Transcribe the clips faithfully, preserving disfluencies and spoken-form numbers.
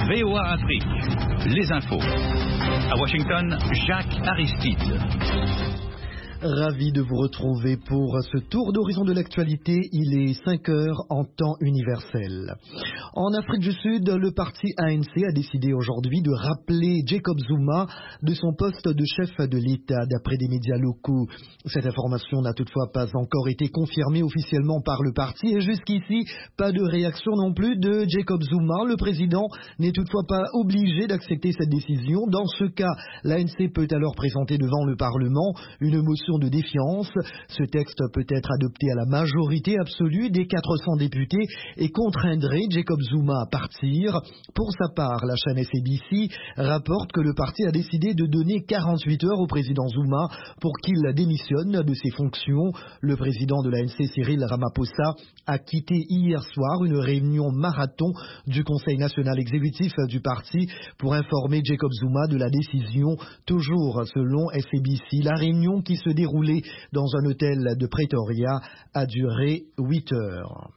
V O A Afrique, les infos. À Washington, Jacques Aristide. Ravi de vous retrouver pour ce tour d'horizon de l'actualité. Il est cinq heures en temps universel. En Afrique du Sud, le parti A N C a décidé aujourd'hui de rappeler Jacob Zuma de son poste de chef de l'État, d'après des médias locaux. Cette information n'a toutefois pas encore été confirmée officiellement par le parti et jusqu'ici, pas de réaction non plus de Jacob Zuma. Le président n'est toutefois pas obligé d'accepter cette décision. Dans ce cas, l'A N C peut alors présenter devant le Parlement une motion de défiance. Ce texte peut être adopté à la majorité absolue des quatre cents députés et contraindrait Jacob Zuma à partir. Pour sa part, la chaîne S A B C rapporte que le parti a décidé de donner quarante-huit heures au président Zuma pour qu'il démissionne de ses fonctions. Le président de l'A N C, Cyril Ramaphosa, a quitté hier soir une réunion marathon du Conseil national exécutif du parti pour informer Jacob Zuma de la décision. Toujours selon S A B C, la réunion qui se déroulé dans un hôtel de Pretoria a duré huit heures.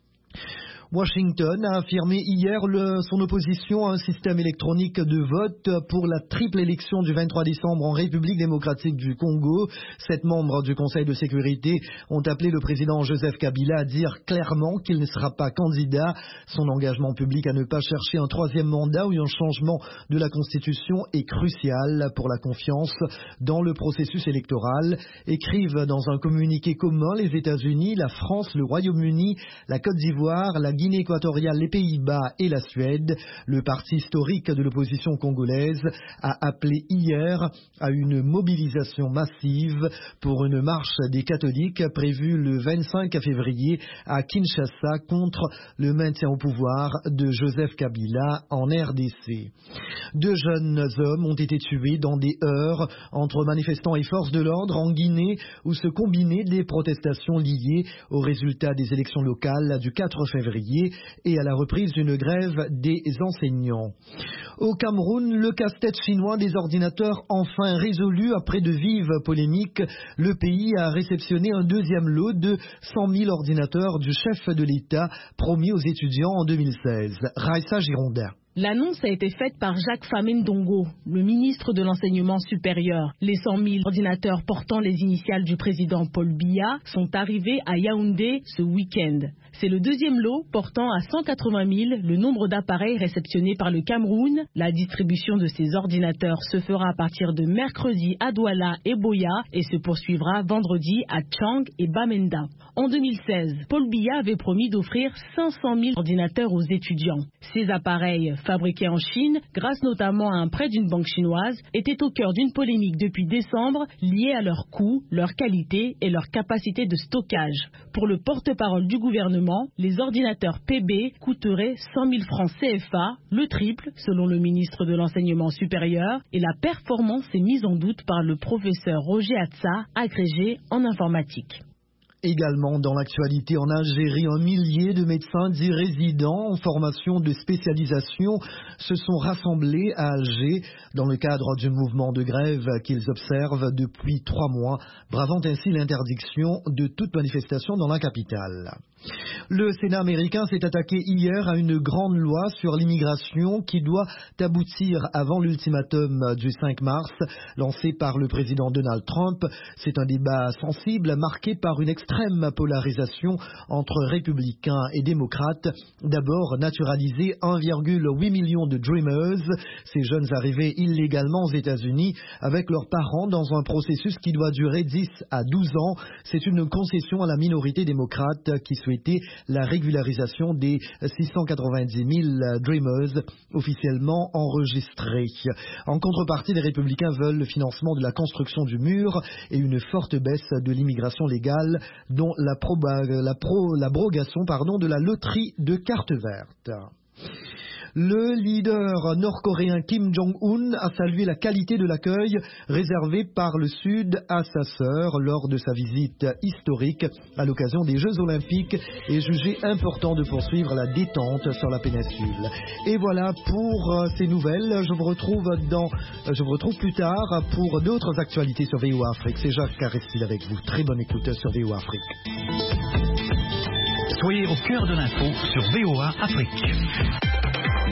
Washington a affirmé hier le, son opposition à un système électronique de vote pour la triple élection du vingt-trois décembre en République démocratique du Congo. Sept membres du Conseil de sécurité ont appelé le président Joseph Kabila à dire clairement qu'il ne sera pas candidat. Son engagement public à ne pas chercher un troisième mandat ou un changement de la Constitution est crucial pour la confiance dans le processus électoral. Écrivent dans un communiqué commun les États-Unis, la France, le Royaume-Uni, la Côte d'Ivoire, la Guinée équatoriale, les Pays-Bas et la Suède. Le parti historique de l'opposition congolaise a appelé hier à une mobilisation massive pour une marche des catholiques prévue le vingt-cinq février à Kinshasa contre le maintien au pouvoir de Joseph Kabila en R D C. Deux jeunes hommes ont été tués dans des heurts entre manifestants et forces de l'ordre en Guinée où se combinaient des protestations liées aux résultats des élections locales du quatre février et à la reprise d'une grève des enseignants. Au Cameroun, le casse-tête chinois des ordinateurs enfin résolu après de vives polémiques. Le pays a réceptionné un deuxième lot de cent mille ordinateurs du chef de l'État promis aux étudiants en deux mille seize. Raissa Girondin. L'annonce a été faite par Jacques Famine-Dongo, le ministre de l'Enseignement supérieur. Les cent mille ordinateurs portant les initiales du président Paul Biya sont arrivés à Yaoundé ce week-end. C'est le deuxième lot portant à cent quatre-vingt mille le nombre d'appareils réceptionnés par le Cameroun. La distribution de ces ordinateurs se fera à partir de mercredi à Douala et Boya et se poursuivra vendredi à Tchang et Bamenda. En deux mille seize, Paul Biya avait promis d'offrir cinq cent mille ordinateurs aux étudiants. Ces appareils, fabriqués en Chine, grâce notamment à un prêt d'une banque chinoise, étaient au cœur d'une polémique depuis décembre liée à leur coût, leur qualité et leur capacité de stockage. Pour le porte-parole du gouvernement, les ordinateurs P B coûteraient cent mille francs C F A, le triple selon le ministre de l'Enseignement supérieur, et la performance est mise en doute par le professeur Roger Atsa, agrégé en informatique. Également dans l'actualité en Algérie, un millier de médecins dits résidents en formation de spécialisation se sont rassemblés à Alger dans le cadre du mouvement de grève qu'ils observent depuis trois mois, bravant ainsi l'interdiction de toute manifestation dans la capitale. Le Sénat américain s'est attaqué hier à une grande loi sur l'immigration qui doit aboutir avant l'ultimatum du cinq mars lancé par le président Donald Trump. C'est un débat sensible marqué par une extrême polarisation entre républicains et démocrates. D'abord, naturaliser un virgule huit million de Dreamers, ces jeunes arrivés illégalement aux États-Unis avec leurs parents dans un processus qui doit durer dix à douze ans. C'est une concession à la minorité démocrate qui souhaitait la régularisation des six cent quatre-vingt-dix mille Dreamers officiellement enregistrés. En contrepartie, les républicains veulent le financement de la construction du mur et une forte baisse de l'immigration légale, dont la proba- la pro- l'abrogation pardon, de la loterie de carte verte. Le leader nord-coréen Kim Jong-un a salué la qualité de l'accueil réservé par le Sud à sa sœur lors de sa visite historique à l'occasion des Jeux Olympiques et jugé important de poursuivre la détente sur la péninsule. Et voilà pour ces nouvelles. Je vous retrouve dans, je vous retrouve plus tard pour d'autres actualités sur V O A Afrique. C'est Jacques Aristide avec vous. Très bonne écoute sur V O A Afrique. Soyez au cœur de l'info sur V O A Afrique.